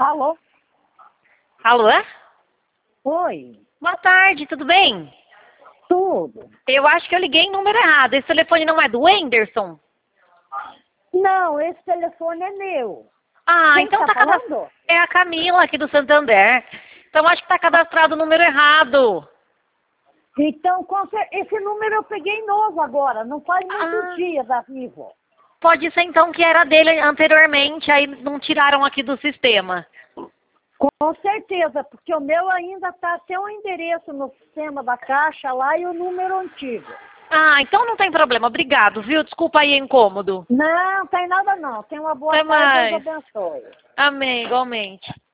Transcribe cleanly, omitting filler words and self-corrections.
Alô? Alô? Oi, Boa tarde, tudo bem? tudo? Eu acho que eu liguei em número errado. Esse telefone não é do Wenderson? Não, esse telefone é meu. Ah, Quem então tá tá cadastrado. falando? É a Camila aqui do Santander. Então acho que tá cadastrado o número errado. Então, esse número eu peguei novo agora, não faz muitos Ah, dias da Vivo. pode ser então que era dele anteriormente, aí não tiraram aqui do sistema. Com certeza, porque o meu ainda tá até o endereço no sistema da Caixa lá e o número antigo. Ah, então não tem problema. Obrigado, viu? Desculpa aí o incômodo. Não, tem nada não. Tem uma boa Até tarde, Deus mais. abençoe. Amém, igualmente.